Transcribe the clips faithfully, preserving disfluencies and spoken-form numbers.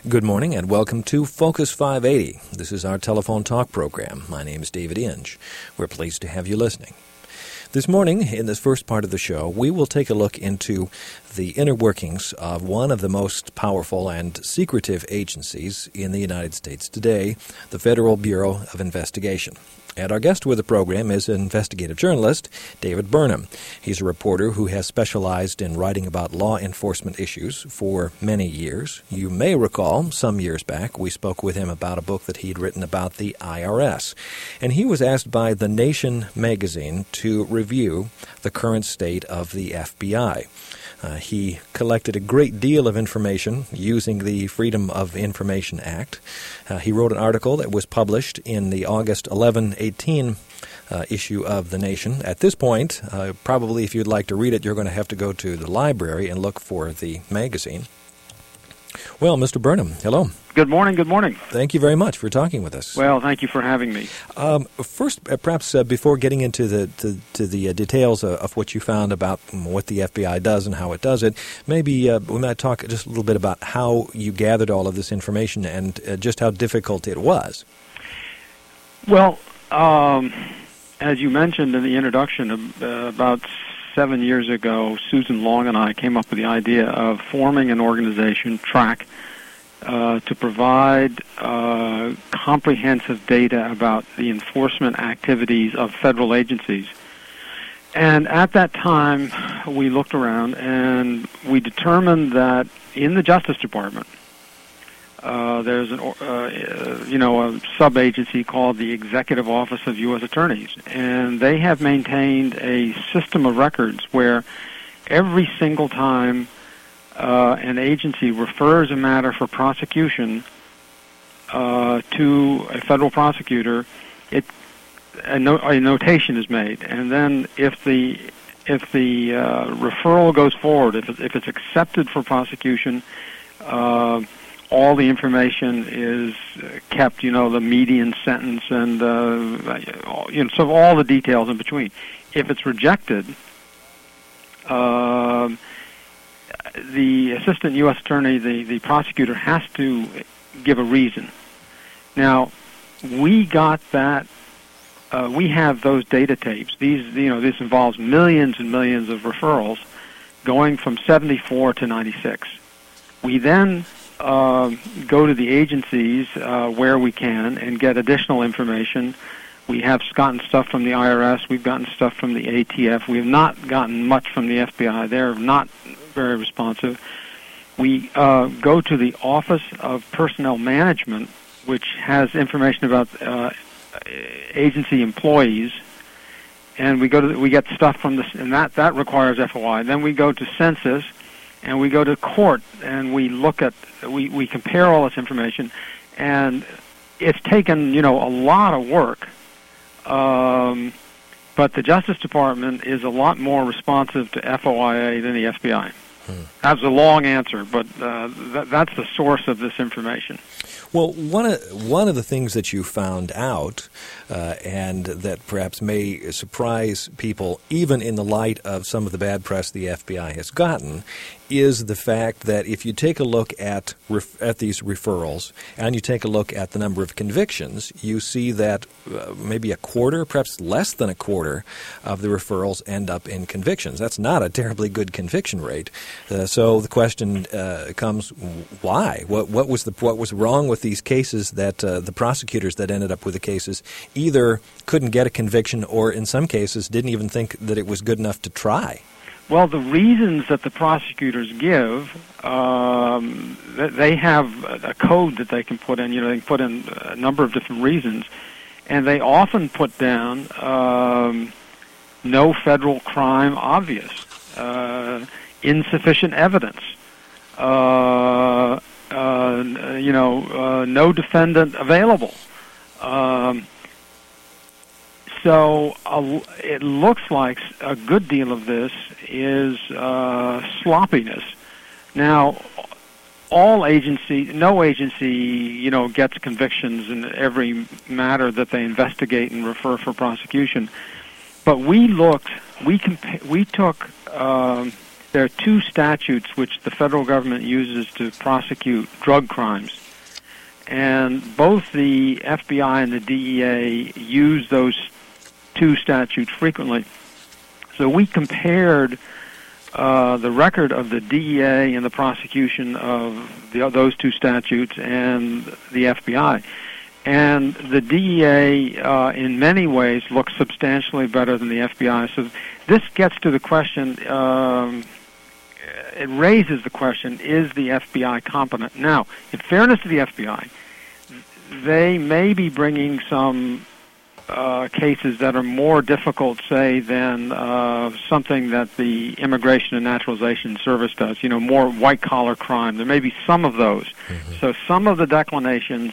Good morning and welcome to Focus five eighty. This is our telephone talk program. My name is David Inge. We're pleased to have you listening. This morning, in this first part of the show, we will take a look into the inner workings of one of the most powerful and secretive agencies in the United States today, the Federal Bureau of Investigation. And our guest with the program is investigative journalist David Burnham. He's a reporter who has specialized in writing about law enforcement issues for many years. You may recall, some years back, we spoke with him about a book that he'd written about the I R S. And he was asked by The Nation magazine to review the current state of the F B I. Uh, he collected a great deal of information using the Freedom of Information Act. Uh, he wrote an article that was published in the August eleventh, eighteen uh, issue of The Nation. At this point, uh, probably if you'd like to read it, you're going to have to go to the library and look for the magazine. Well, Mister Burnham, hello. Good morning, good morning. Thank you very much for talking with us. Well, thank you for having me. Um, first, uh, perhaps uh, before getting into the to, to the uh, details uh, of what you found about what the F B I does and how it does it, maybe uh, we might talk just a little bit about how you gathered all of this information and uh, just how difficult it was. Well, um, as you mentioned in the introduction, uh, about seven years ago, Susan Long and I came up with the idea of forming an organization, TRAC, Uh, to provide uh, comprehensive data about the enforcement activities of federal agencies. And at that time, we looked around and we determined that in the Justice Department, uh, there's an, uh, you know, a sub-agency called the Executive Office of U S Attorneys, and they have maintained a system of records where every single time Uh, an agency refers a matter for prosecution uh, to a federal prosecutor, it a, no, a notation is made, and then if the if the uh, referral goes forward, if it's, if it's accepted for prosecution, uh, all the information is kept. You know, the median sentence and uh, you know, so all the details in between. If it's rejected, Uh, the assistant U S attorney, the, the prosecutor, has to give a reason. Now, we got that, uh, we have those data tapes. These, you know, this involves millions and millions of referrals going from seventy-four to ninety-six. We then uh, go to the agencies uh, where we can and get additional information. We have gotten stuff from the I R S. We've gotten stuff from the A T F. We have not gotten much from the F B I. They're not very responsive. We uh, go to the Office of Personnel Management, which has information about uh, agency employees, and we go to the, we get stuff from this, and that that requires F O I. Then we go to Census, and we go to court, and we look at we we compare all this information, and it's taken you know a lot of work. Um, but the Justice Department is a lot more responsive to F O I A than the F B I. Hmm. That's a long answer, but uh, th- that's the source of this information. Well, one of one of the things that you found out, uh, and that perhaps may surprise people, even in the light of some of the bad press the F B I has gotten, is the fact that if you take a look at ref- at these referrals and you take a look at the number of convictions, you see that uh, maybe a quarter, perhaps less than a quarter, of the referrals end up in convictions. That's not a terribly good conviction rate. Uh, so the question uh, comes, why? What what was the what was wrong with these cases that uh, the prosecutors that ended up with the cases either couldn't get a conviction or in some cases didn't even think that it was good enough to try? Well, the reasons that the prosecutors give, um, they have a code that they can put in. You know, they can put in a number of different reasons, and they often put down um, no federal crime obvious, uh, insufficient evidence, uh, uh, you know, uh, no defendant available. Um, So uh, it looks like a good deal of this is uh, sloppiness. Now, all agency, no agency, you know, gets convictions in every matter that they investigate and refer for prosecution. But we looked, we compa- we took, um, there are two statutes which the federal government uses to prosecute drug crimes. And both the F B I and the D E A use those two statutes frequently. So we compared uh, the record of the D E A in the prosecution of the, those two statutes and the F B I. And the D E A, uh, in many ways, looks substantially better than the F B I. So this gets to the question, um, it raises the question, is the F B I competent? Now, in fairness to the F B I, they may be bringing some uh, cases that are more difficult, say, than uh, something that the Immigration and Naturalization Service does, you know, more white-collar crime. There may be some of those. Mm-hmm. So some of the declinations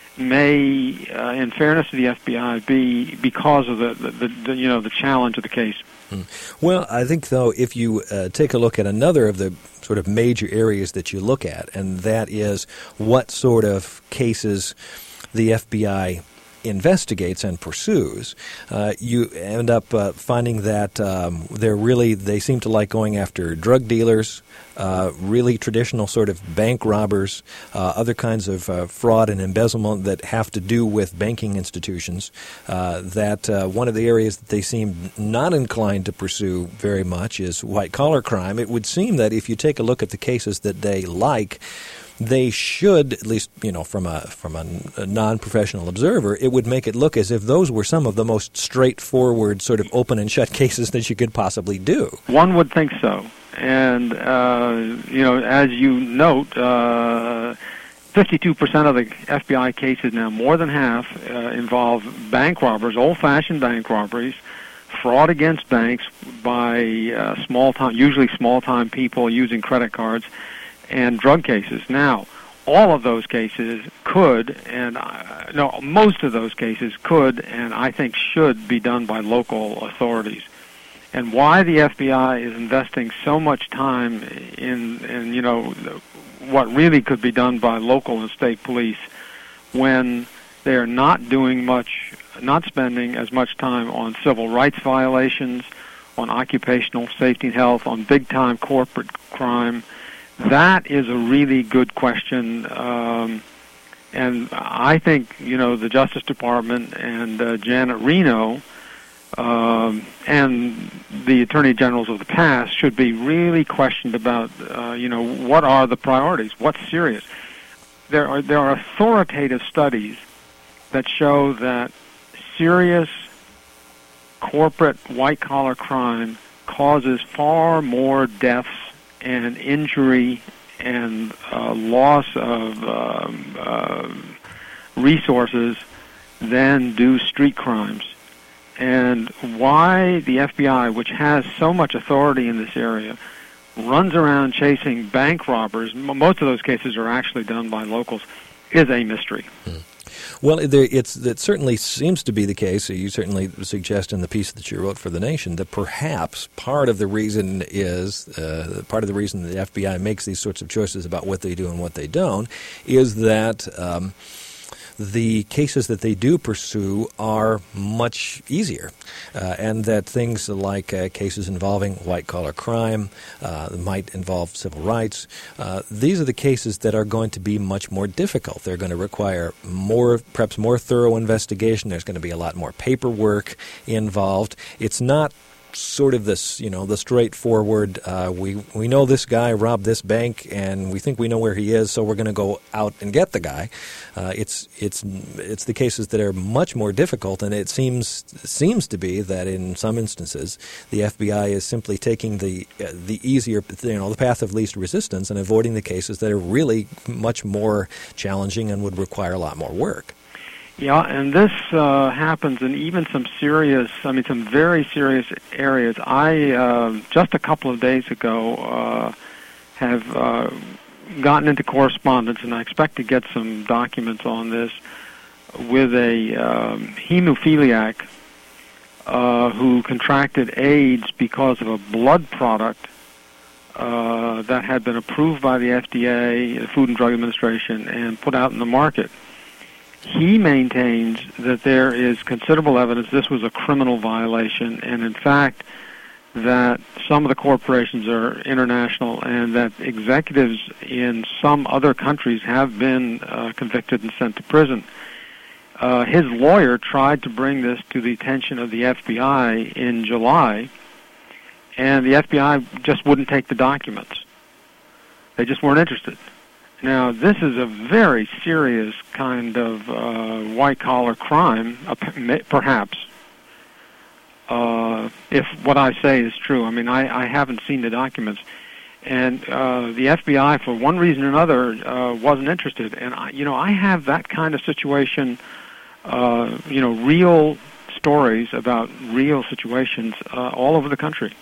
may, uh, in fairness to the F B I, be because of the, the, the you know the challenge of the case. Well, I think, though, if you uh, take a look at another of the sort of major areas that you look at, and that is what sort of cases the F B I investigates and pursues, uh, you end up uh, finding that um, they're really, they seem to like going after drug dealers, uh, really traditional sort of bank robbers, uh, other kinds of uh, fraud and embezzlement that have to do with banking institutions. Uh, that uh, one of the areas that they seem not inclined to pursue very much is white-collar crime. It would seem that if you take a look at the cases that they like, they should, at least, you know, from a from a, a non-professional observer, it would make it look as if those were some of the most straightforward, sort of open and shut cases that you could possibly do. One would think so. And, uh, you know, as you note, uh, fifty-two percent of the F B I cases now, more than half, uh, involve bank robbers, old-fashioned bank robberies, fraud against banks by uh, small-time, usually small-time people using credit cards, and drug cases. Now, all of those cases could, and uh, no, most of those cases could, and I think should be done by local authorities. And why the F B I is investing so much time in, in you know, what really could be done by local and state police when they're not doing much, not spending as much time on civil rights violations, on occupational safety and health, on big-time corporate crime. That is a really good question, um, and I think, you know, the Justice Department and uh, Janet Reno um, and the Attorney Generals of the past should be really questioned about, uh, you know, what are the priorities? What's serious? There are there are authoritative studies that show that serious corporate white-collar crime causes far more deaths and injury and uh, loss of um, uh, resources than do street crimes. And why the F B I, which has so much authority in this area, runs around chasing bank robbers, most of those cases are actually done by locals, is a mystery. Hmm. Well, there, it's, it certainly seems to be the case, you certainly suggest in the piece that you wrote for The Nation, that perhaps part of the reason is, uh, part of the reason the F B I makes these sorts of choices about what they do and what they don't, is that um, the cases that they do pursue are much easier, uh, and that things like uh, cases involving white-collar crime uh, might involve civil rights. Uh, these are the cases that are going to be much more difficult. They're going to require more, perhaps more thorough investigation. There's going to be a lot more paperwork involved. It's not sort of this, you know, the straightforward, uh, we we know this guy robbed this bank and we think we know where he is, so we're going to go out and get the guy. Uh, it's it's it's the cases that are much more difficult, and it seems seems to be that in some instances the F B I is simply taking the uh, the easier, you know, the path of least resistance and avoiding the cases that are really much more challenging and would require a lot more work. Yeah, and this uh, happens in even some serious, I mean, some very serious areas. I, uh, just a couple of days ago, uh, have uh, gotten into correspondence, and I expect to get some documents on this, with a um, hemophiliac uh, who contracted AIDS because of a blood product uh, that had been approved by the F D A, the Food and Drug Administration, and put out in the market. He maintains that there is considerable evidence this was a criminal violation, and in fact, that some of the corporations are international and that executives in some other countries have been uh, convicted and sent to prison. Uh, his lawyer tried to bring this to the attention of the F B I in July, and the F B I just wouldn't take the documents. They just weren't interested. Now, this is a very serious kind of uh, white-collar crime, perhaps, uh, if what I say is true. I mean, I, I haven't seen the documents. And uh, the F B I, for one reason or another, uh, wasn't interested. And, I, you know, I have that kind of situation, uh, you know, real stories about real situations uh, all over the country.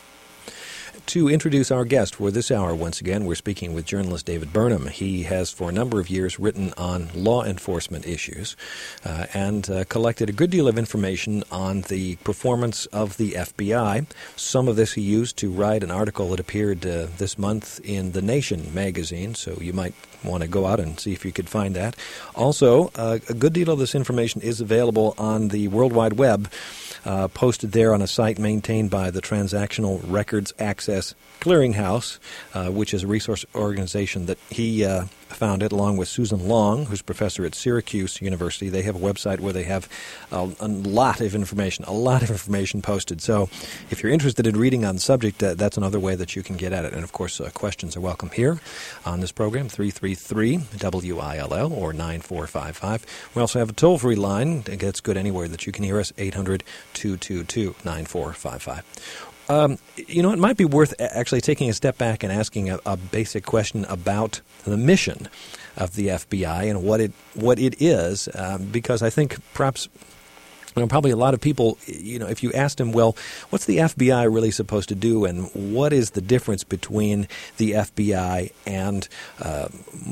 To introduce our guest for this hour, once again, we're speaking with journalist David Burnham. He has, for a number of years, written on law enforcement issues uh, and uh, collected a good deal of information on the performance of the F B I. Some of this he used to write an article that appeared uh, this month in The Nation magazine, so you might want to go out and see if you could find that. Also, uh, a good deal of this information is available on the World Wide Web, Uh, posted there on a site maintained by the Transactional Records Access Clearinghouse, uh, which is a resource organization that he uh, founded along with Susan Long, who's professor at Syracuse University. They have a website where they have a, a lot of information, a lot of information posted. So if you're interested in reading on the subject, uh, that's another way that you can get at it. And, of course, uh, questions are welcome here on this program, three three three W I L L or nine four five five. We also have a toll-free line. That's good anywhere that you can hear us, eight hundred two two two nine four five five. Um, you know, it might be worth actually taking a step back and asking a, a basic question about the mission of the F B I and what it what it is, um, because I think perhaps, you know, probably a lot of people, you know, if you asked them, well, what's the F B I really supposed to do, and what is the difference between the F B I and uh,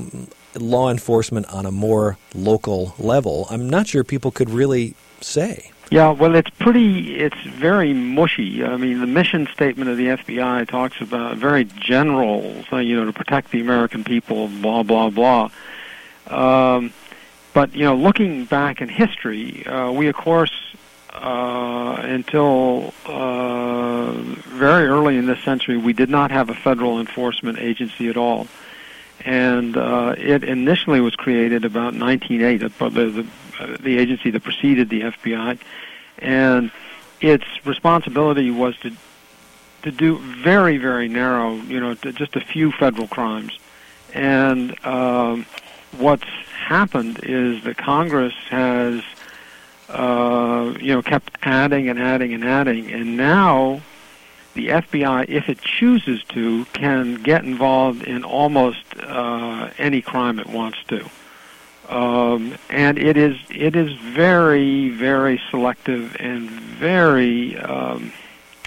law enforcement on a more local level, I'm not sure people could really say. Yeah, well, it's pretty, it's very mushy. I mean, the mission statement of the F B I talks about very general, you know, to protect the American people, blah, blah, blah. Um, but, you know, looking back in history, uh, we, of course, uh, until uh, very early in this century, we did not have a federal enforcement agency at all. And uh, it initially was created about nineteen oh eight, the, the, the agency that preceded the F B I, and its responsibility was to to do very, very narrow, you know, to just a few federal crimes. And um, what's happened is that Congress has, uh, you know, kept adding and adding and adding, and now the F B I, if it chooses to, can get involved in almost uh, any crime it wants to. Um, and it is it is very, very selective and very, um,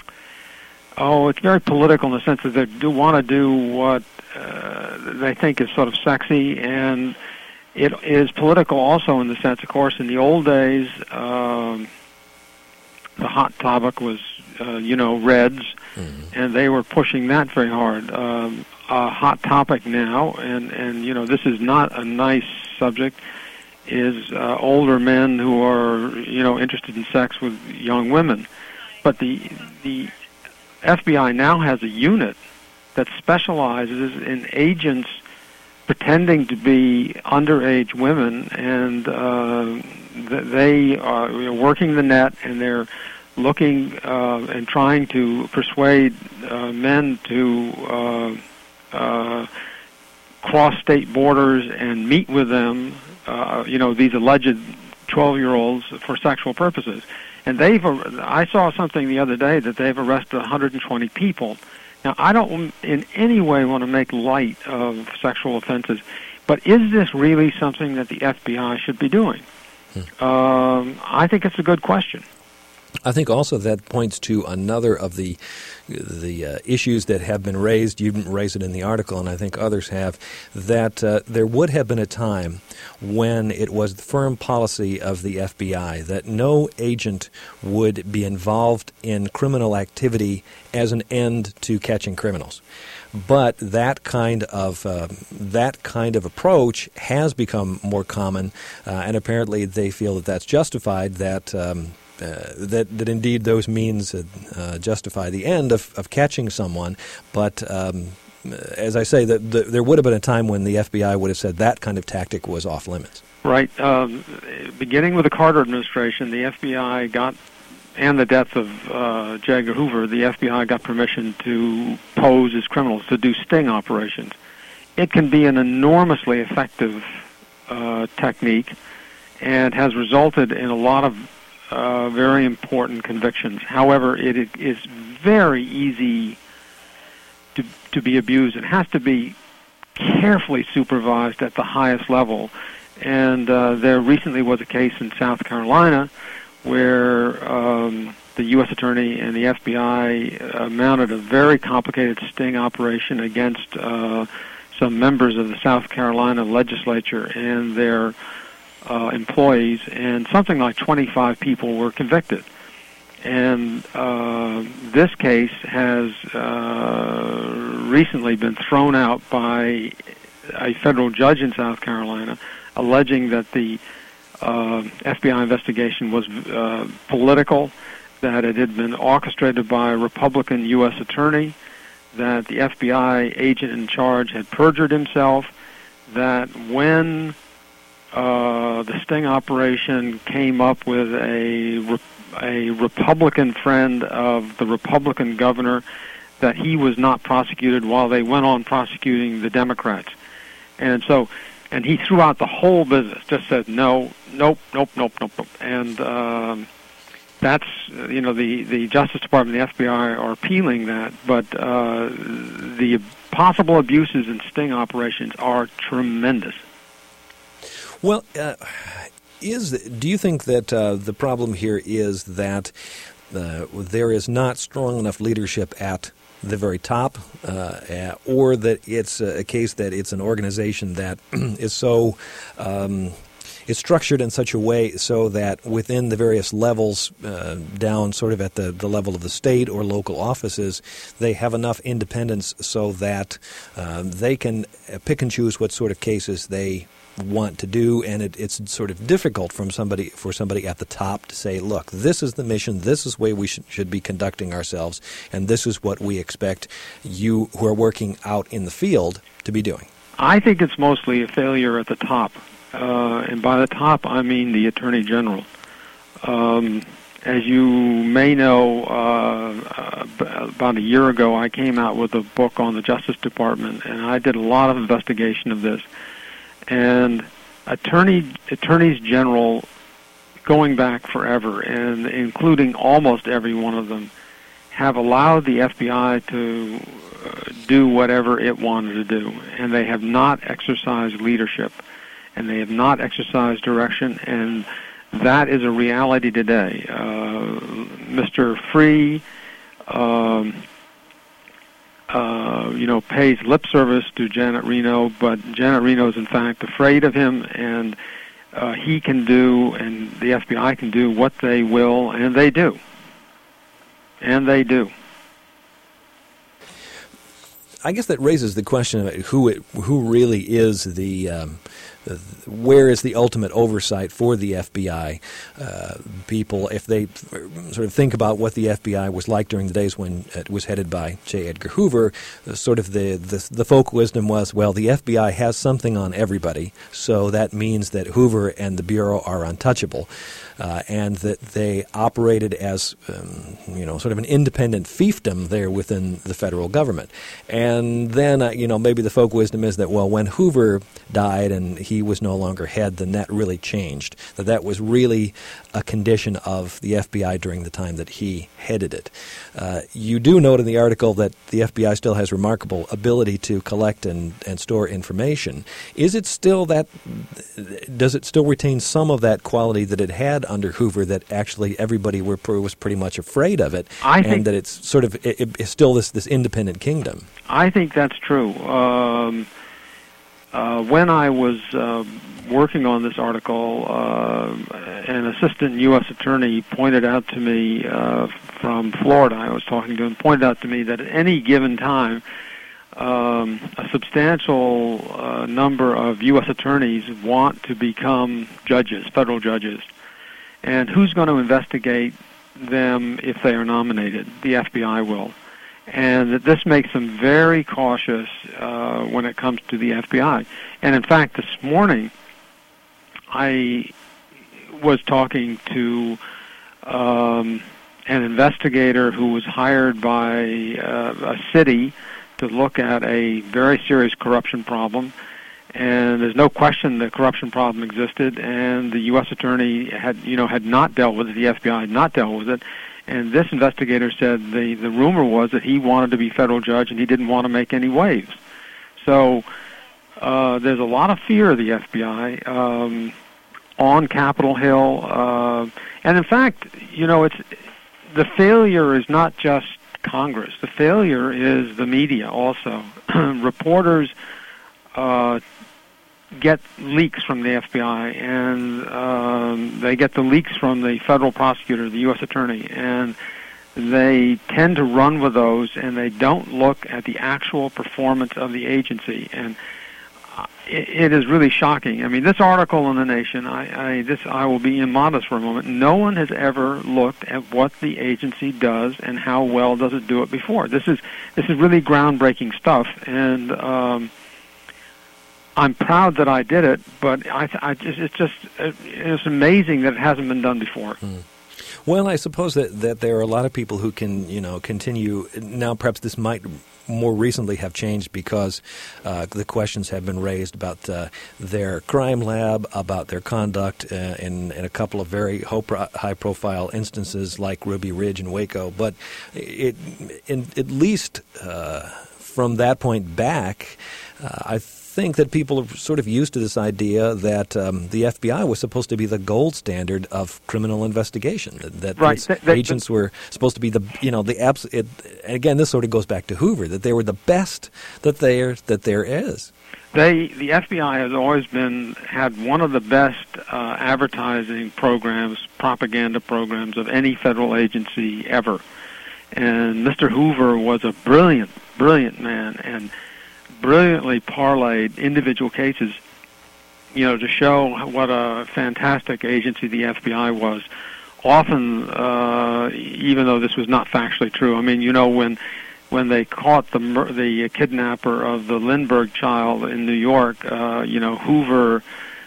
oh, it's very political in the sense that they do want to do what uh, they think is sort of sexy, and it is political also in the sense, of course, in the old days, um, the hot topic was, uh, you know, Reds, mm-hmm. and they were pushing that very hard. Um, a hot topic now, and, and, you know, this is not a nice subject, is uh, older men who are, you know, interested in sex with young women. But the the F B I now has a unit that specializes in agents pretending to be underage women, and uh, they are, you know, working the net, and they're looking uh, and trying to persuade uh, men to uh, uh, cross state borders and meet with them, uh, you know, these alleged twelve-year-olds for sexual purposes. And they've, I saw something the other day that they've arrested one hundred twenty people. Now, I don't in any way want to make light of sexual offenses, but is this really something that the F B I should be doing? Hmm. Um, I think it's a good question. I think also that points to another of the the uh, issues that have been raised. You didn't raise it in the article, and I think others have, that uh, there would have been a time when it was the firm policy of the F B I that no agent would be involved in criminal activity as an end to catching criminals. But that kind of uh, that kind of approach has become more common, uh, and apparently they feel that that's justified, that um, uh, that that indeed those means uh, uh, justify the end of, of catching someone. But um, as I say, that the, there would have been a time when the F B I would have said that kind of tactic was off limits. Right. Um, beginning with the Carter administration, the F B I got, and the death of uh, J. Edgar Hoover, the F B I got permission to pose as criminals, to do sting operations. It can be an enormously effective uh, technique and has resulted in a lot of uh, very important convictions. However, it, it is very easy to, to be abused. It has to be carefully supervised at the highest level. And uh, there recently was a case in South Carolina where um, the U S Attorney and the F B I uh, mounted a very complicated sting operation against uh, some members of the South Carolina legislature and their uh, employees, and something like twenty-five people were convicted. And uh, this case has uh, recently been thrown out by a federal judge in South Carolina, alleging that the uh, F B I investigation was uh, political, that it had been orchestrated by a Republican U S attorney, that the F B I agent in charge had perjured himself, that when uh, the sting operation came up with a, a Republican friend of the Republican governor, that he was not prosecuted while they went on prosecuting the Democrats. And so, and he threw out the whole business, just said, no, nope, nope, nope, nope, nope. And um, that's, you know, the, the Justice Department and the F B I are appealing that, but uh, the possible abuses in sting operations are tremendous. Well, uh, is do you think that uh, the problem here is that uh, there is not strong enough leadership at the very top, uh, or that it's a case that it's an organization that is so um, it's structured in such a way so that within the various levels uh, down sort of at the, the level of the state or local offices, they have enough independence so that uh, they can pick and choose what sort of cases they want to do, and it, it's sort of difficult from somebody for somebody at the top to say, look, this is the mission, this is the way we should, should be conducting ourselves, and this is what we expect you who are working out in the field to be doing. I think it's mostly a failure at the top, uh, and by the top I mean the Attorney General. Um, as you may know, uh, about a year ago I came out with a book on the Justice Department, and I did a lot of investigation of this. And attorney, attorneys general, going back forever, and including almost every one of them, have allowed the F B I to uh, do whatever it wanted to do. And they have not exercised leadership, and they have not exercised direction, and that is a reality today. Uh, Mister Free, um, Uh, you know, pays lip service to Janet Reno, but Janet Reno is in fact afraid of him, and uh, he can do, and the F B I can do what they will, and they do. And they do. I guess that raises the question of who it, who really is the um, where is the ultimate oversight for the F B I uh, people if they sort of think about what the F B I was like during the days when it was headed by J. Edgar Hoover. Sort of the, the the folk wisdom was, well, the F B I has something on everybody, so that means that Hoover and the Bureau are untouchable. Uh, and that they operated as, um, you know, sort of an independent fiefdom there within the federal government. And then, uh, you know, maybe the folk wisdom is that, well, when Hoover died and he was no longer head, then that really changed. That that was really a condition of the F B I during the time that he headed it. Uh, you do note in the article that the F B I still has remarkable ability to collect and, and store information. Is it still that, does it still retain some of that quality that it had under Hoover, that actually everybody were, was pretty much afraid of it, I and think that it's sort of it, it's still this, this independent kingdom? I think that's true. Um, uh, when I was uh, working on this article, uh, an assistant U S attorney pointed out to me uh, from Florida, I was talking to him, pointed out to me that at any given time, Um, a substantial uh, number of U S attorneys want to become judges, federal judges. And who's going to investigate them if they are nominated? The F B I will. And that this makes them very cautious uh, when it comes to the F B I. And in fact, this morning, I was talking to um, an investigator who was hired by uh, a city to look at a very serious corruption problem. And there's no question the corruption problem existed, and the U S attorney had, you know, had not dealt with it. The F B I had not dealt with it. And this investigator said the the rumor was that he wanted to be federal judge and he didn't want to make any waves. So uh, there's a lot of fear of the F B I um, on Capitol Hill, uh, and in fact, you know, it's the failure is not just Congress. The failure is the media also. Reporters uh, get leaks from the F B I, and um, they get the leaks from the federal prosecutor, the U S attorney, and they tend to run with those, and they don't look at the actual performance of the agency. And it, it is really shocking. I mean, this article in The Nation, I, I, this, I will be immodest for a moment. No one has ever looked at what the agency does and how well does it do it before. This is this is really groundbreaking stuff, and um, I'm proud that I did it, but I, I just, it's just it's amazing that it hasn't been done before. Mm. Well, I suppose that, that there are a lot of people who can, you know, continue. Now, perhaps this might more recently have changed because uh, the questions have been raised about uh, their crime lab, about their conduct uh, in, in a couple of very high-profile instances like Ruby Ridge and Waco. But it, in, at least uh, from that point back, uh, I think that people are sort of used to this idea that um, the F B I was supposed to be the gold standard of criminal investigation. That, that right. that, that, agents were supposed to be the, you know, the abs- it, and again, this sort of goes back to Hoover, that they were the best that there that there is. They, the F B I has always been had one of the best uh, advertising programs, propaganda programs of any federal agency ever. And Mister Hoover was a brilliant, brilliant man, and brilliantly parlayed individual cases, you know, to show what a fantastic agency the F B I was. Often, uh, even though this was not factually true, I mean, you know, when when they caught the the kidnapper of the Lindbergh child in New York, uh, you know, Hoover,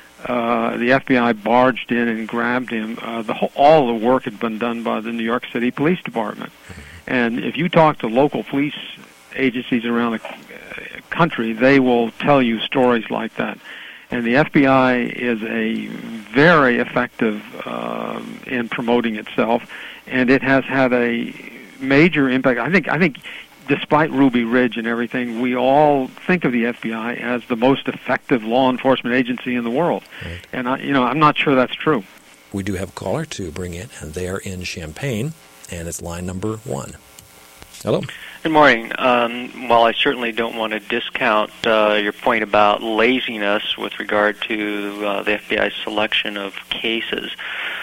uh, the F B I barged in and grabbed him. Uh, the whole, all the work had been done by the New York City Police Department, and if you talk to local police agencies around the country, they will tell you stories like that. And the F B I is a very effective uh, in promoting itself, and it has had a major impact. I think, I think, despite Ruby Ridge and everything, we all think of the F B I as the most effective law enforcement agency in the world. Right. And I, you know, I'm not sure that's true. We do have a caller to bring in, and they are in Champaign, and it's line number one. Hello. Good morning. Um, while I certainly don't want to discount uh, your point about laziness with regard to uh, the F B I's selection of cases,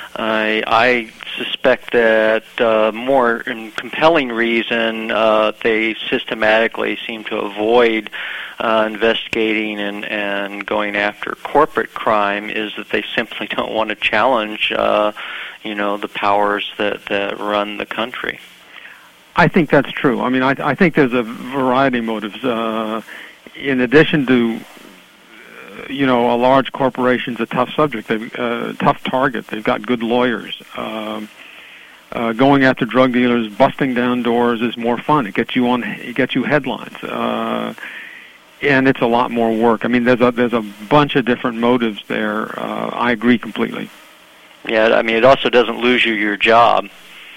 I, I suspect that uh, more compelling reason uh, they systematically seem to avoid uh, investigating and, and going after corporate crime is that they simply don't want to challenge, uh, you know, the powers that, that run the country. I think that's true. I mean, I, I think there's a variety of motives. Uh, in addition to, uh, you know, a large corporation's a tough subject, they've uh, tough target. They've got good lawyers. Um, uh, going after drug dealers, busting down doors is more fun. It gets you on. It gets you headlines, uh, and it's a lot more work. I mean, there's a there's a bunch of different motives there. Uh, I agree completely. Yeah, I mean, it also doesn't lose you your job.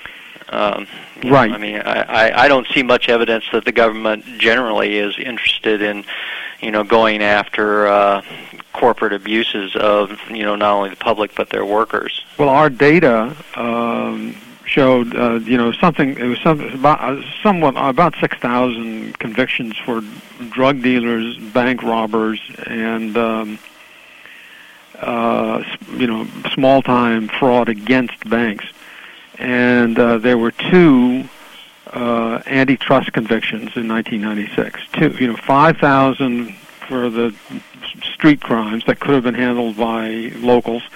Um, right. Know, I mean, I, I, I don't see much evidence that the government generally is interested in, you know, going after uh, corporate abuses of, you know, not only the public but their workers. Well, our data um, showed, uh, you know, something. It was some, about uh, somewhat about six thousand convictions for drug dealers, bank robbers, and um, uh, you know, small-time fraud against banks. And uh, there were two uh, antitrust convictions in nineteen ninety-six. Two, you know, five thousand for the street crimes that could have been handled by locals,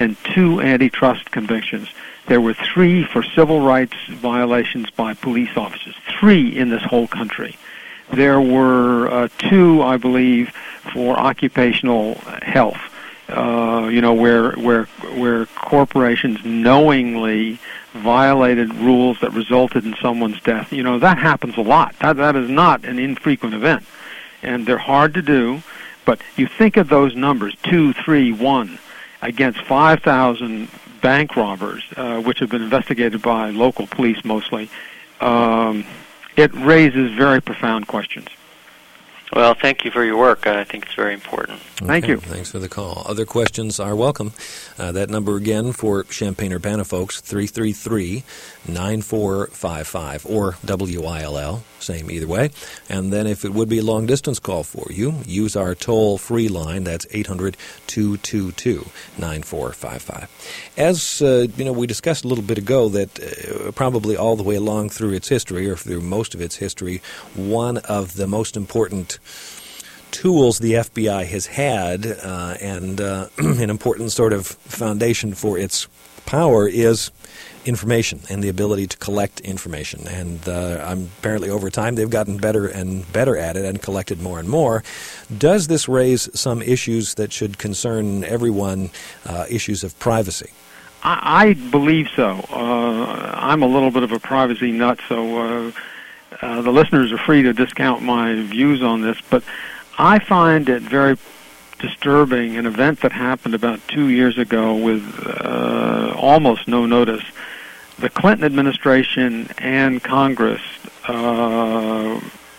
and two antitrust convictions. There were three for civil rights violations by police officers, three in this whole country. There were uh, two, I believe, for occupational health, uh, you know, where where where corporations knowingly violated rules that resulted in someone's death. You know, that happens a lot. That that is not an infrequent event, and they're hard to do. But you think of those numbers, two, three, one, against five thousand bank robbers, uh, which have been investigated by local police mostly. Um, it raises very profound questions. Well, thank you for your work. I think it's very important. Okay, thank you. Thanks for the call. Other questions are welcome. Uh, that number again for Champaign-Urbana folks, three three three, nine four five five, or W I L L, same either way. And then if it would be a long-distance call for you, use our toll-free line. That's eight hundred, two two two, nine four five five. As uh, you know, we discussed a little bit ago that uh, probably all the way along through its history, or through most of its history, one of the most important tools the F B I has had, uh, and uh, an important sort of foundation for its power, is information and the ability to collect information. And uh, I'm, apparently over time they've gotten better and better at it and collected more and more. Does this raise some issues that should concern everyone, uh, issues of privacy? I, I believe so. Uh, I'm a little bit of a privacy nut, so uh, uh, the listeners are free to discount my views on this, but I find it very disturbing, an event that happened about two years ago with uh, almost no notice. The Clinton administration and Congress uh,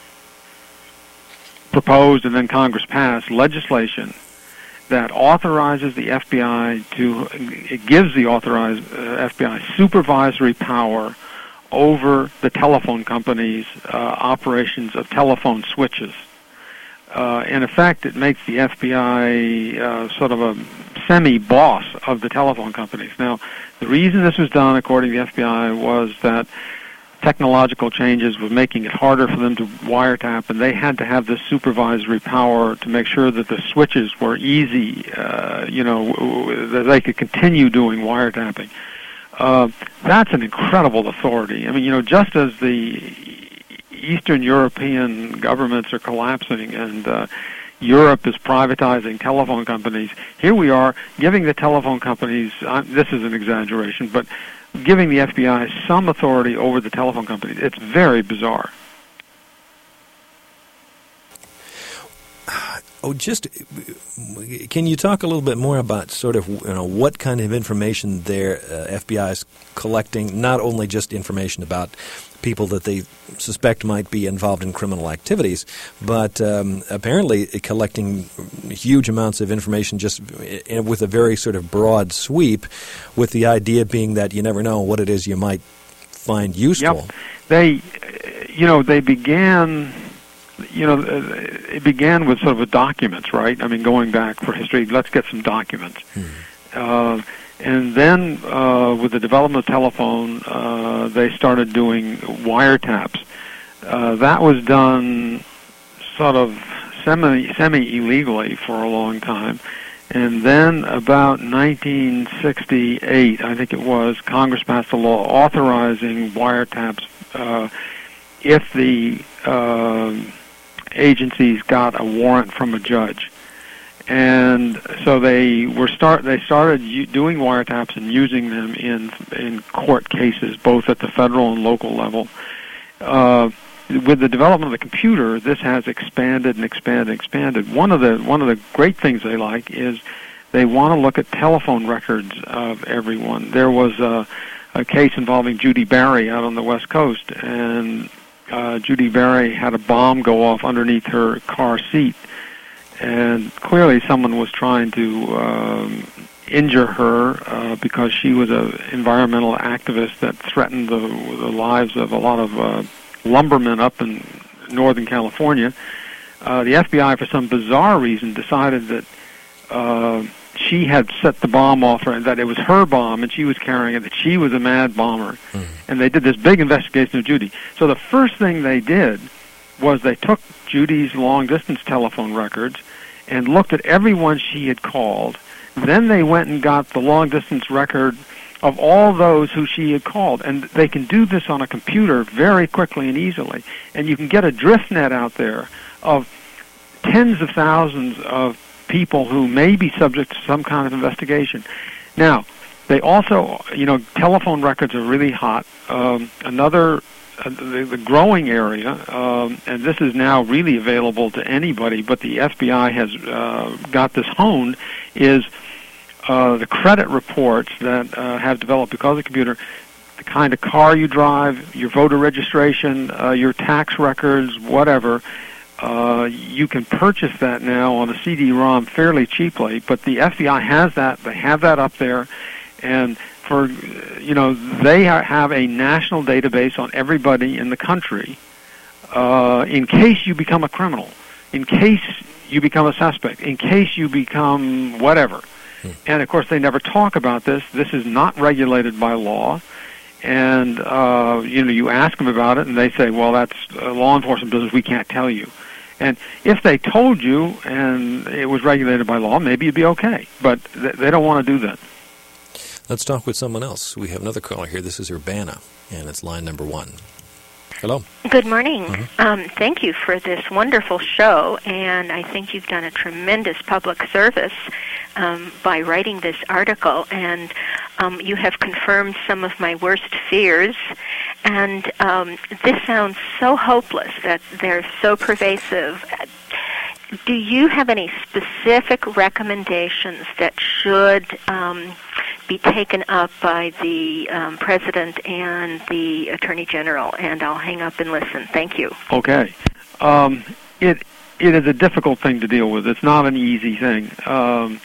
proposed, and then Congress passed, legislation that authorizes the F B I to, it gives the authorized uh, F B I supervisory power over the telephone companies' uh, operations of telephone switches. Uh, in effect, it makes the F B I uh, sort of a semi-boss of the telephone companies. Now, the reason this was done, according to the F B I, was that technological changes were making it harder for them to wiretap, and they had to have this supervisory power to make sure that the switches were easy, uh, you know, that they could continue doing wiretapping. Uh, that's an incredible authority. I mean, you know, just as the Eastern European governments are collapsing and uh, Europe is privatizing telephone companies, here we are giving the telephone companies, uh, this is an exaggeration, but giving the F B I some authority over the telephone companies. It's very bizarre. Oh, just can you talk a little bit more about sort of, you know, what kind of information their uh, F B I is collecting, not only just information about people that they suspect might be involved in criminal activities, but um, apparently collecting huge amounts of information just with a very sort of broad sweep, with the idea being that you never know what it is you might find useful. Yep. They, you know, they began... You know, it began with sort of a documents, right? I mean, going back for history, let's get some documents. Hmm. Uh, and then uh, with the development of telephone, uh, they started doing wiretaps. Uh, that was done sort of semi, semi-illegally for a long time. And then about nineteen sixty-eight, I think it was, Congress passed a law authorizing wiretaps uh, if the... Uh, agencies got a warrant from a judge, and so they were start. They started u- doing wiretaps and using them in in court cases, both at the federal and local level. Uh, with the development of the computer, this has expanded and expanded and expanded. One of the one of the great things they like is they want to look at telephone records of everyone. There was a, a case involving Judy Barry out on the West Coast, and Uh, Judy Barry had a bomb go off underneath her car seat, and clearly someone was trying to um, injure her uh, because she was an environmental activist that threatened the, the lives of a lot of uh, lumbermen up in Northern California. Uh, the F B I, for some bizarre reason, decided that uh, she had set the bomb off her, and that it was her bomb, and she was carrying it, that she was a mad bomber. Mm-hmm. And they did this big investigation of Judy. So the first thing they did was they took Judy's long-distance telephone records, and looked at everyone she had called. Then they went and got the long-distance record of all those who she had called. And they can do this on a computer very quickly and easily. And you can get a drift net out there of tens of thousands of people who may be subject to some kind of investigation. Now, they also, you know, telephone records are really hot. Um, another, uh, the, the growing area, um, and this is now really available to anybody, but the F B I has uh, got this honed, is uh, the credit reports that uh, have developed because of the computer, the kind of car you drive, your voter registration, uh, your tax records, whatever. Uh, you can purchase that now on a C D ROM fairly cheaply, but the F B I has that. They have that up there. And for, you know, they ha- have a national database on everybody in the country uh, in case you become a criminal, in case you become a suspect, in case you become whatever. Hmm. And, of course, they never talk about this. This is not regulated by law. And, uh, you know, you ask them about it, and they say, well, that's uh, law enforcement business. We can't tell you. And if they told you and it was regulated by law, maybe you'd be okay. But th- they don't want to do that. Let's talk with someone else. We have another caller here. This is Urbana, and it's line number one. Hello. Good morning. Mm-hmm. Um, thank you for this wonderful show, and I think you've done a tremendous public service um, by writing this article, and um, you have confirmed some of my worst fears, and um, this sounds so hopeless that they're so pervasive. Do you have any specific recommendations that should um, be taken up by the um, President and the Attorney General? And I'll hang up and listen. Thank you. Okay. Um, it it is a difficult thing to deal with. It's not an easy thing. Um,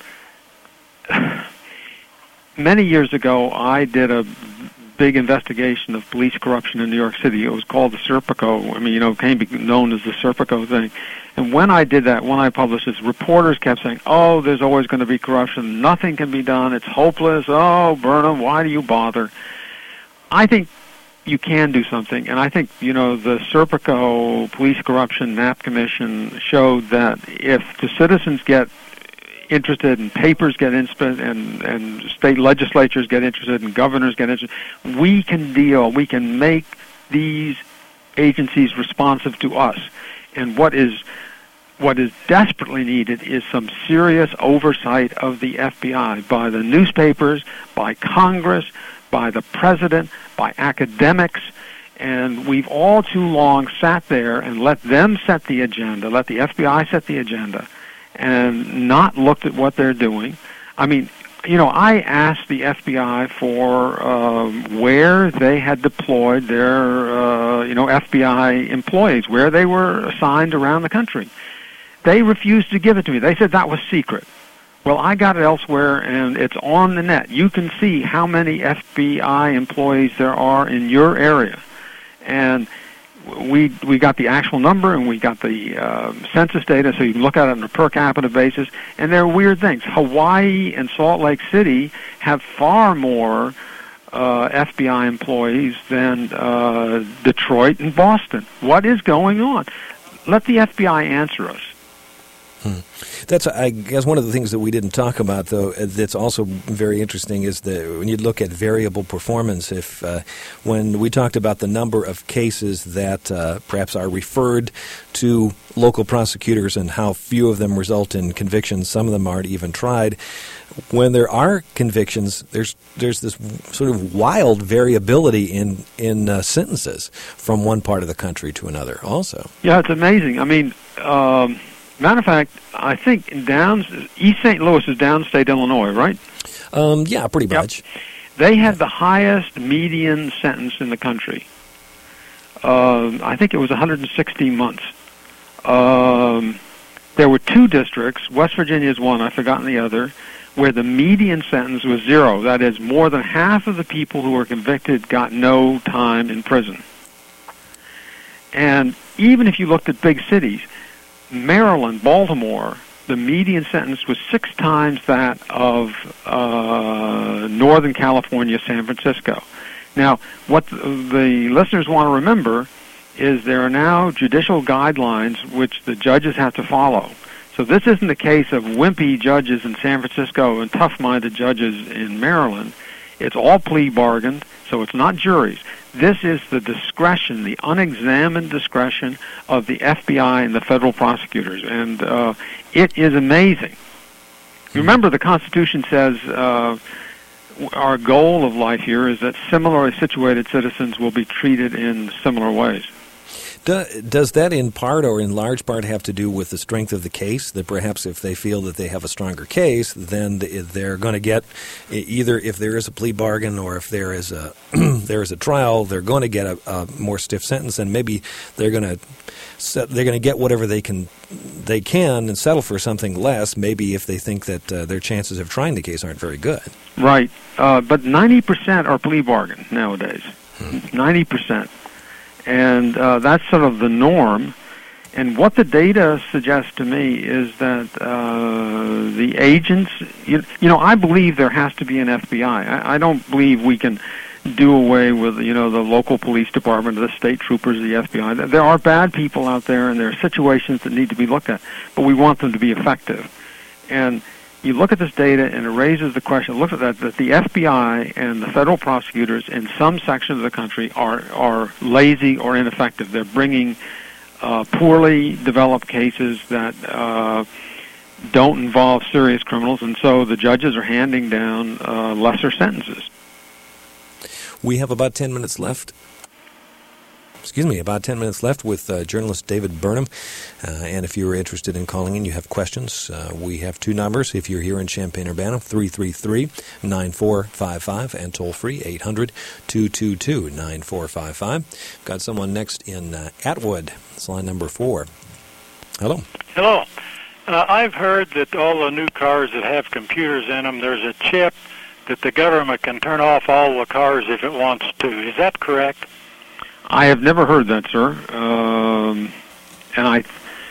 many years ago, I did a big investigation of police corruption in New York City. It was called the Serpico. I mean, you know, it came to be known as the Serpico thing. And when I did that, when I published this, reporters kept saying, oh, there's always going to be corruption. Nothing can be done. It's hopeless. Oh, Burnham, why do you bother? I think you can do something. And I think, you know, the Serpico Police Corruption Knapp Commission showed that if the citizens get interested and papers get interested and, and state legislatures get interested and governors get interested, we can deal, we can make these agencies responsive to us. And what is what is desperately needed is some serious oversight of the F B I by the newspapers, by Congress, by the President, by academics. And we've all too long sat there and let them set the agenda, let the F B I set the agenda, and not looked at what they're doing. I mean, you know, I asked the F B I for um, where they had deployed their, uh, you know, F B I employees, where they were assigned around the country. They refused to give it to me. They said that was secret. Well, I got it elsewhere, and it's on the net. You can see how many F B I employees there are in your area. And we we got the actual number, and we got the uh, census data, so you can look at it on a per capita basis. And there are weird things. Hawaii and Salt Lake City have far more uh, F B I employees than uh, Detroit and Boston. What is going on? Let the F B I answer us. Hmm. That's, I guess, one of the things that we didn't talk about, though, that's also very interesting is that when you look at variable performance, if uh, when we talked about the number of cases that uh, perhaps are referred to local prosecutors and how few of them result in convictions, some of them aren't even tried. When there are convictions, there's there's this sort of wild variability in in uh, sentences from one part of the country to another. Also, yeah, it's amazing. I mean. Um Matter of fact, I think in Downs, East Saint Louis is downstate Illinois, right? Um, yeah, pretty yep. much. They had the highest median sentence in the country. Uh, I think it was one hundred sixteen months. Um, there were two districts, West Virginia is one, I've forgotten the other, where the median sentence was zero. That is, more than half of the people who were convicted got no time in prison. And even if you looked at big cities, Maryland, Baltimore, the median sentence was six times that of uh, Northern California, San Francisco. Now, what the, the listeners want to remember is there are now judicial guidelines which the judges have to follow. So this isn't a case of wimpy judges in San Francisco and tough-minded judges in Maryland. It's all plea bargained, so it's not juries. This is the discretion, the unexamined discretion of the F B I and the federal prosecutors, and uh, it is amazing. Remember, the Constitution says uh, our goal of life here is that similarly situated citizens will be treated in similar ways. Does that in part or in large part have to do with the strength of the case, that perhaps if they feel that they have a stronger case, then they're going to get, either if there is a plea bargain or if there is a there is a trial, they're going to get a, a more stiff sentence, and maybe they're going to they're going to get whatever they can they can and settle for something less, maybe if they think that uh, their chances of trying the case aren't very good. Right. Uh, but ninety percent are plea bargain nowadays. Hmm. ninety percent. And uh, that's sort of the norm. And what the data suggests to me is that uh, the agents, you, you know, I believe there has to be an F B I. I, I don't believe we can do away with, you know, the local police department, the state troopers, the F B I. There are bad people out there, and there are situations that need to be looked at, but we want them to be effective. And you look at this data, and it raises the question, look at that, that the F B I and the federal prosecutors in some sections of the country are, are lazy or ineffective. They're bringing uh, poorly developed cases that uh, don't involve serious criminals, and so the judges are handing down uh, lesser sentences. We have about ten minutes left. Excuse me, about ten minutes left with uh, journalist David Burnham. Uh, and if you're interested in calling in, you have questions, uh, we have two numbers. If you're here in Champaign-Urbana, three three three, nine four five five, and toll-free, eight hundred, two two two, nine four five five. Got someone next in uh, Atwood. It's line number four. Hello. Hello. Uh, I've heard that all the new cars that have computers in them, there's a chip that the government can turn off all the cars if it wants to. Is that correct? I have never heard that, sir. Um, and I,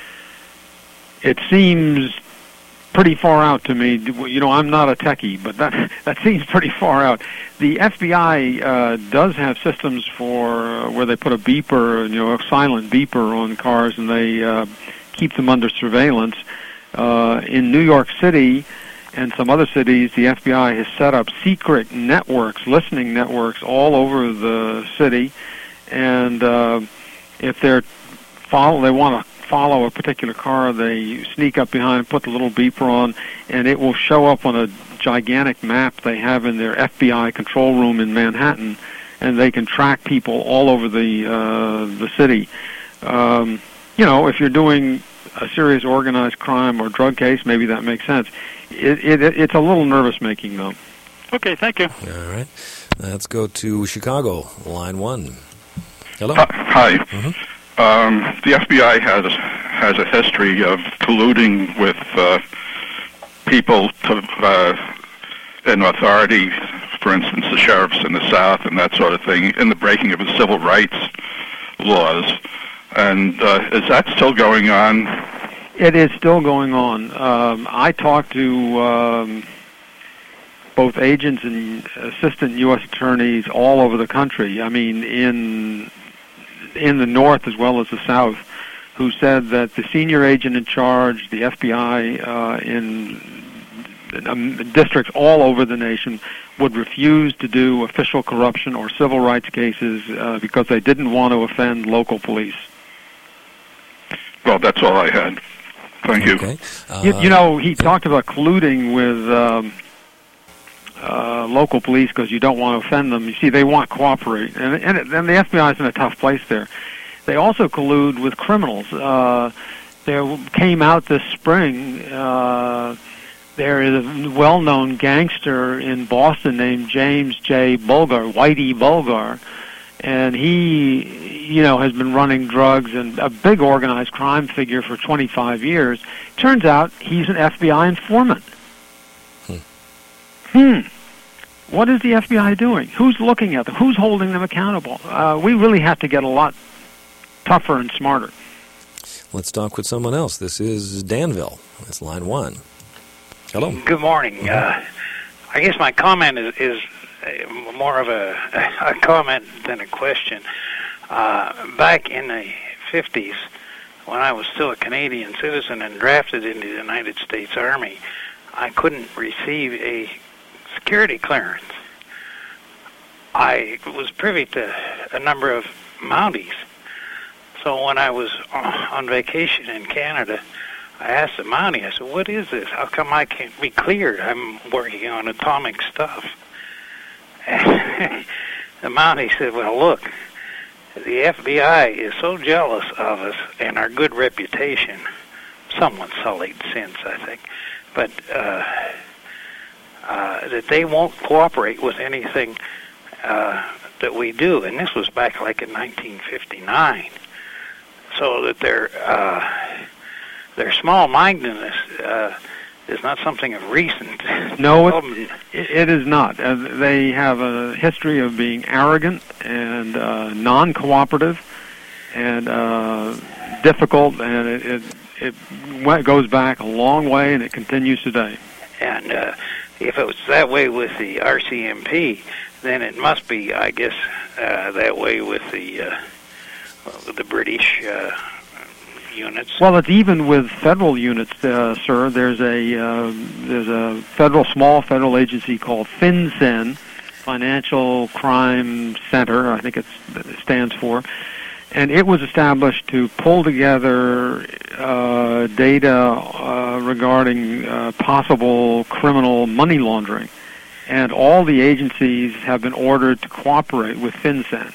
it seems pretty far out to me. You know, I'm not a techie, but that that seems pretty far out. The F B I uh, does have systems for uh, where they put a beeper, you know, a silent beeper on cars, and they uh, keep them under surveillance. Uh, in New York City and some other cities, the F B I has set up secret networks, listening networks, all over the city. And uh, if they're follow, they want to follow a particular car, they sneak up behind, put the little beeper on, and it will show up on a gigantic map they have in their F B I control room in Manhattan, and they can track people all over the uh, the city. Um, you know, if you're doing a serious organized crime or drug case, maybe that makes sense. It, it, it's a little nervous-making, though. Okay, thank you. All right. Let's go to Chicago, line one. Hello. Uh, hi. Mm-hmm. Um, the F B I has has a history of colluding with uh, people to, uh, in authority, for instance, the sheriffs in the South and that sort of thing, in the breaking of the civil rights laws. And uh, is that still going on? It is still going on. Um, I talked to um, both agents and assistant U S attorneys all over the country. I mean, in in the North as well as the South, who said that the senior agent in charge, the F B I uh, in um, districts all over the nation, would refuse to do official corruption or civil rights cases uh, because they didn't want to offend local police. Well, that's all I had. Thank you. Okay. Uh, you, you know, he talked about colluding with um, uh, local police because you don't want to offend them. You see, they want to cooperate, and, and, it, and the F B I is in a tough place there. They also collude with criminals. Uh, there came out this spring, uh, there is a well-known gangster in Boston named James J. Bulgar, Whitey Bulgar, and he, you know, has been running drugs and a big organized crime figure for twenty-five years. Turns out he's an F B I informant. Hmm. Hmm. What is the F B I doing? Who's looking at them? Who's holding them accountable? Uh, we really have to get a lot tougher and smarter. Let's talk with someone else. This is Danville. It's line one. Hello. Good morning. Uh, I guess my comment is, is more of a, a comment than a question. Uh, back in the fifties, when I was still a Canadian citizen and drafted into the United States Army, I couldn't receive a security clearance. I was privy to a number of Mounties. So when I was on vacation in Canada, I asked the Mountie, I said, what is this? How come I can't be cleared? I'm working on atomic stuff. And the Mountie said, well, look, the F B I is so jealous of us and our good reputation, somewhat sullied since, I think, but uh, uh, that they won't cooperate with anything uh, that we do. And this was back like in nineteen fifty-nine. So that their uh, their small-mindedness uh, is not something of recent. No, it, it is not. Uh, they have a history of being arrogant and uh, non-cooperative and uh, difficult, and it, it, it goes back a long way, and it continues today. And uh, if it was that way with the R C M P, then it must be, I guess, uh, that way with the uh, with the British uh, units. Well, it's even with federal units, uh, sir. There's a uh, there's a federal small federal agency called FinCEN, Financial Crime Center, I think it's, it stands for, and it was established to pull together uh, data uh, regarding uh, possible criminal money laundering, and all the agencies have been ordered to cooperate with FinCEN.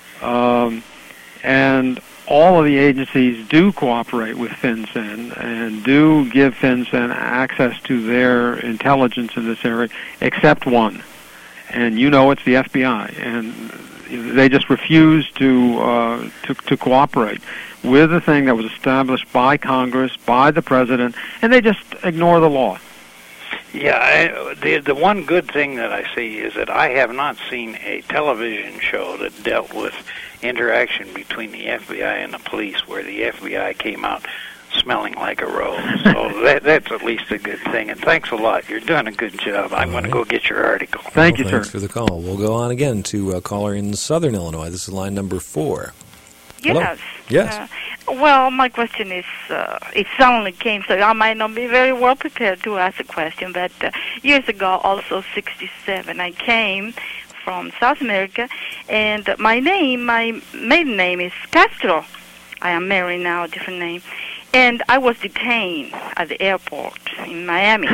Um, And all of the agencies do cooperate with FinCEN and do give FinCEN access to their intelligence in this area, except one. And you know it's the F B I. And they just refuse to, uh, to, to cooperate with the thing that was established by Congress, by the President, and they just ignore the law. Yeah, I, the the one good thing that I see is that I have not seen a television show that dealt with interaction between the F B I and the police where the F B I came out smelling like a rose. So that, that's at least a good thing. And thanks a lot. You're doing a good job. I'm going to go get your article. Thank well, you, thanks sir. for the call. We'll go on again to a caller in Southern Illinois. This is line number four. Yes. Hello? Yes. Uh, well, my question is, uh, it suddenly came, so I might not be very well prepared to ask a question, but uh, years ago, also sixty-seven, I came from South America, and my name, my maiden name is Castro. I am married now, a different name. And I was detained at the airport in Miami.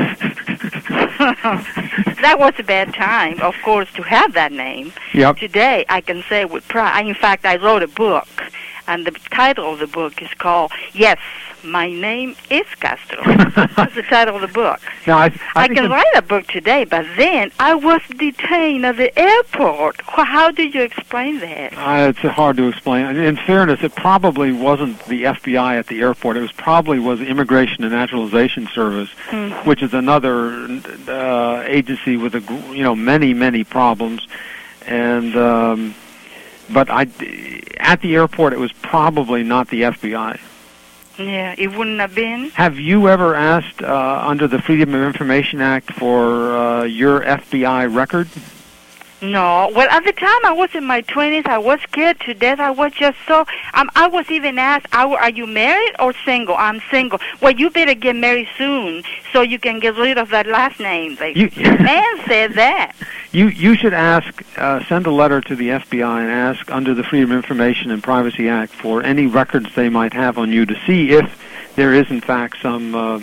That was a bad time, of course, to have that name. Yep. Today, I can say with pride. In fact, I wrote a book, and the title of the book is called "Yes, My Name is Castro." That's the title of the book. Now, I, I, I can write a book today, but then I was detained at the airport. How do you explain that? Uh, it's hard to explain. In fairness, it probably wasn't the F B I at the airport. It was probably was Immigration and Naturalization Service, Hmm. which is another uh, agency with a gr- you know many many problems. And um, but I at the airport, it was probably not the F B I. Yeah, it wouldn't have been. Have you ever asked uh, under the Freedom of Information Act for uh, your F B I record? No. Well, at the time I was in my twenties, I was scared to death. I was just so... Um, I was even asked, are you married or single? I'm single. Well, you better get married soon so you can get rid of that last name. Like, You- the man said that. You you should ask, uh, send a letter to the F B I and ask under the Freedom of Information and Privacy Act for any records they might have on you to see if there is in fact some... Uh,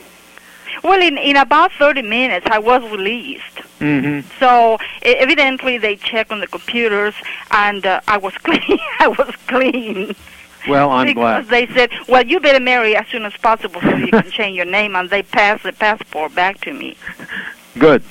Well, in, in about thirty minutes, I was released. mm-hmm. So e- evidently they checked on the computers, and uh, I was clean. I was clean. Well, I'm because glad. they said, well, you better marry as soon as possible so you can change your name, and they passed the passport back to me. Good.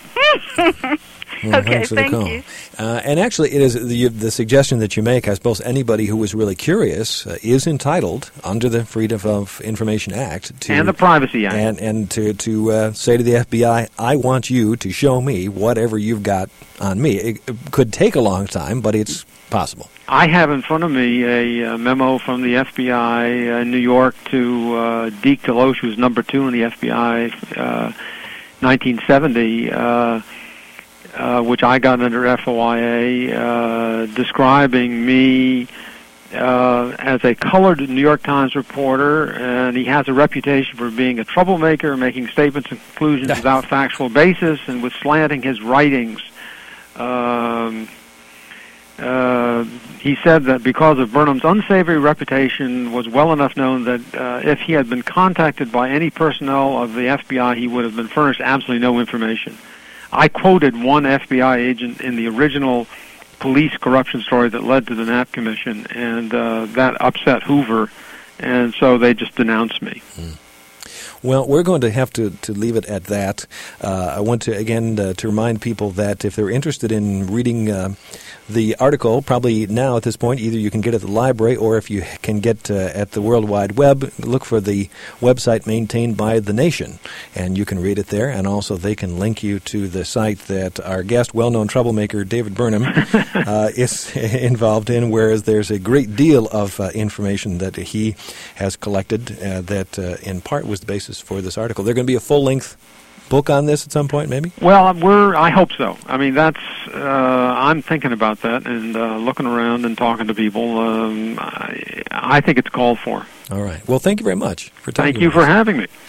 Well, Okay, thanks for the thank call. you. Uh, and actually, it is the, the suggestion that you make. I suppose anybody who is really curious uh, is entitled, under the Freedom of Information Act, to And the Privacy Act. and and to to uh, say to the F B I, "I want you to show me whatever you've got on me." It, it could take a long time, but it's possible. I have in front of me a, uh memo from the F B I uh, in New York to uh, Deke Deloche, who's number two in the F B I, uh, nineteen seventy, uh, uh, which I got under F O I A, uh, describing me uh, as a colored New York Times reporter, and he has a reputation for being a troublemaker, making statements and conclusions without factual basis, and with slanting his writings. Um, uh, he said that because of Burnham's unsavory reputation, was well enough known that uh, if he had been contacted by any personnel of the F B I, he would have been furnished absolutely no information. I quoted one F B I agent in the original police corruption story that led to the Knapp Commission, and uh, that upset Hoover, and so they just denounced me. Hmm. Well, we're going to have to, to leave it at that. Uh, I want to, again, uh, to remind people that if they're interested in reading uh, the article, probably now at this point, either you can get it at the library, or if you can get uh, at the World Wide Web, look for the website maintained by The Nation, and you can read it there, and also they can link you to the site that our guest, well-known troublemaker David Burnham, uh, is involved in, whereas there's a great deal of uh, information that he has collected uh, that uh, in part was the basis for this article. There's going to be a full-length book on this at some point, maybe? Well, we're. I hope so. I mean, that's. Uh, I'm thinking about that and uh, looking around and talking to people. Um, I, I think it's called for. All right. Well, thank you very much for talking. Thank you to for us. having me.